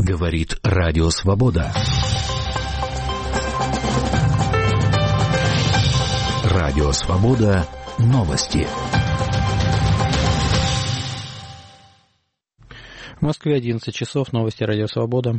Говорит Радио Свобода. Радио Свобода. Новости. В Москве 11 часов. Новости Радио Свобода.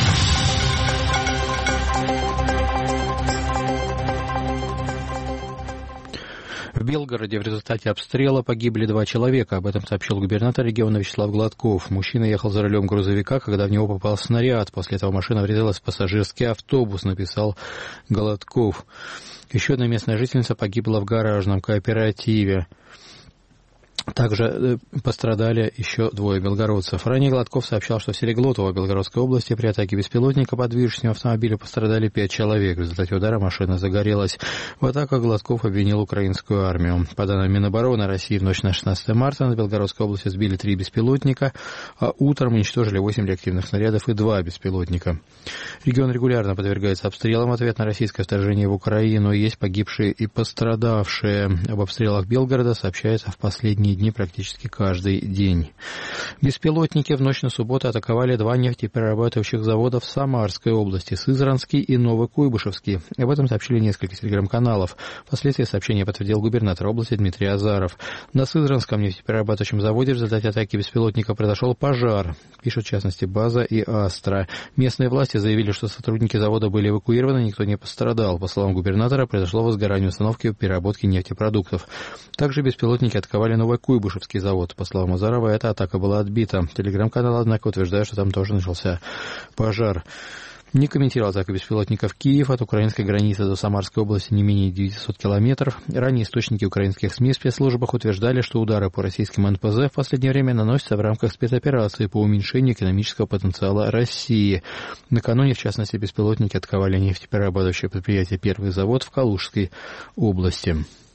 В Белгороде в результате обстрела погибли 2 человека. Об этом сообщил губернатор региона Вячеслав Гладков. Мужчина ехал за рулем грузовика, когда в него попал снаряд. После этого машина врезалась в пассажирский автобус, написал Гладков. Еще одна местная жительница погибла в гаражном кооперативе. Также пострадали еще 2 белгородцев. Ранее Гладков сообщал, что в селе Глотово Белгородской области при атаке беспилотника по движущему автомобилю пострадали 5 человек. В результате удара машина загорелась. В атаках Гладков обвинил украинскую армию. По данным Минобороны России, в ночь на 16 марта на Белгородской области сбили 3 беспилотника, а утром уничтожили 8 реактивных снарядов и 2 беспилотника. Регион регулярно подвергается обстрелам. Ответ на российское вторжение в Украину. Есть погибшие и пострадавшие. Об обстрелах Белгорода сообщается в последние дни практически каждый день. Беспилотники в ночь на субботу атаковали 2 нефтеперерабатывающих завода в Самарской области, Сызранский и Новокуйбышевский. Об этом сообщили несколько телеграм-каналов. Впоследствии сообщение подтвердил губернатор области Дмитрий Азаров. На Сызранском нефтеперерабатывающем заводе в результате атаки беспилотника произошел пожар, пишут в частности База и Астра. Местные власти заявили, что сотрудники завода были эвакуированы, никто не пострадал. По словам губернатора, произошло возгорание установки переработки нефтепродуктов. Также беспилотники атаковали Новокуйбышевский завод. По словам Азарова, эта атака была отбита. Телеграм-канал, однако, утверждает, что там тоже начался пожар. Не комментировал атаку беспилотников Киев. От украинской границы до Самарской области не менее 900 километров. Ранее источники украинских СМИ в спецслужбах утверждали, что удары по российским НПЗ в последнее время наносятся в рамках спецоперации по уменьшению экономического потенциала России. Накануне, в частности, беспилотники атаковали нефтеперерабатывающее предприятие «Первый завод» в Калужской области.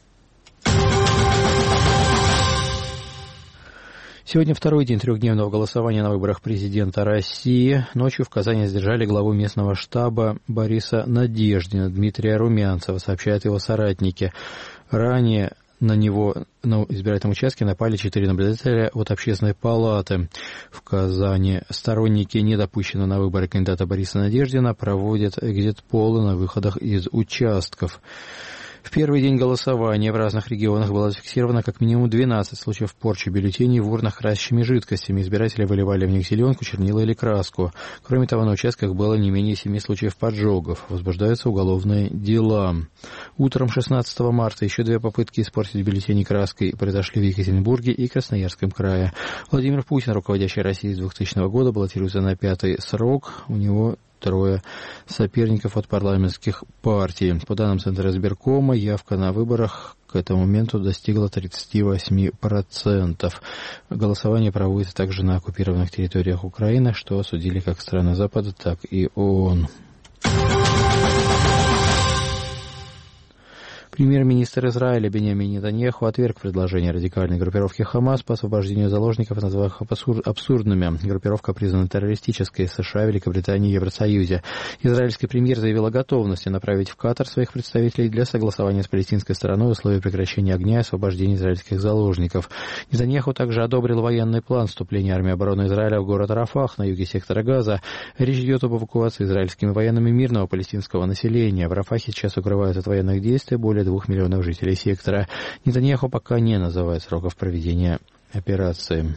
Сегодня второй день 3-дневного голосования на выборах президента России. Ночью в Казани задержали главу местного штаба Бориса Надеждина Дмитрия Румянцева, сообщают его соратники. Ранее на него на избирательном участке напали 4 наблюдателя от Общественной палаты в Казани. Сторонники недопущенного на выборы кандидата Бориса Надеждина проводят экзит-полы на выходах из участков. В первый день голосования в разных регионах было зафиксировано как минимум 12 случаев порчи бюллетеней в урнах красящими жидкостями. Избиратели выливали в них зеленку, чернила или краску. Кроме того, на участках было не менее 7 случаев поджогов. Возбуждаются уголовные дела. Утром 16 марта еще 2 попытки испортить бюллетени краской произошли в Екатеринбурге и Красноярском крае. Владимир Путин, руководящий Россией с 2000 года, баллотируется на 5-й срок. У него 3 соперников от парламентских партий. По данным Центра избиркома, явка на выборах к этому моменту достигла 38%. Голосование проводится также на оккупированных территориях Украины, что осудили как страны Запада, так и ООН. Премьер-министр Израиля Биньямин Нетаньяху отверг предложение радикальной группировки «Хамас» по освобождению заложников, назвав их абсурдными. Группировка признана террористической США, Великобритании и Евросоюзе. Израильский премьер заявил о готовности направить в Катар своих представителей для согласования с палестинской стороной условий прекращения огня и освобождения израильских заложников. Нетаньяху также одобрил военный план вступления армии обороны Израиля в город Рафах на юге сектора Газа. Речь идет об эвакуации израильскими военными мирного палестинского населения. В Рафахе сейчас укрывают от военных действий более 2 миллионов жителей сектора. Нетаньяху пока не называет сроков проведения операции.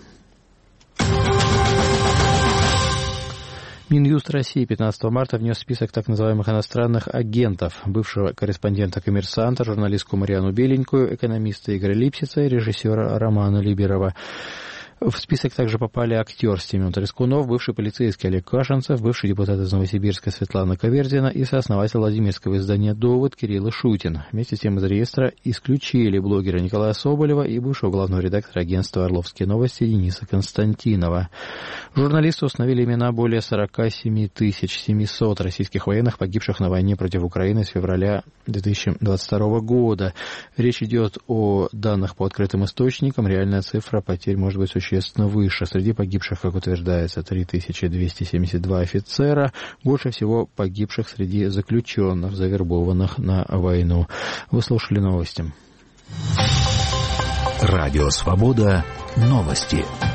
Минюст России 15 марта внес список так называемых иностранных агентов, бывшего корреспондента «Коммерсанта», журналистку Марианну Беленькую, экономиста Игоря Липсица и режиссера Романа Либерова. В список также попали актер Семен Трескунов, бывший полицейский Олег Кашинцев, бывший депутат из Новосибирска Светлана Кавердина и сооснователь Владимирского издания «Довод» Кирилл Шутин. Вместе с тем из реестра исключили блогера Николая Соболева и бывшего главного редактора агентства «Орловские новости» Дениса Константинова. Журналисты установили имена более 47 700 российских военных, погибших на войне против Украины с февраля 2022 года. Речь идет о данных по открытым источникам. Реальная цифра потерь может быть существенно выше. Среди погибших, как утверждается, 3272 офицера. Больше всего погибших среди заключенных, завербованных на войну. Вы слушали новости. Радио Свобода. Новости.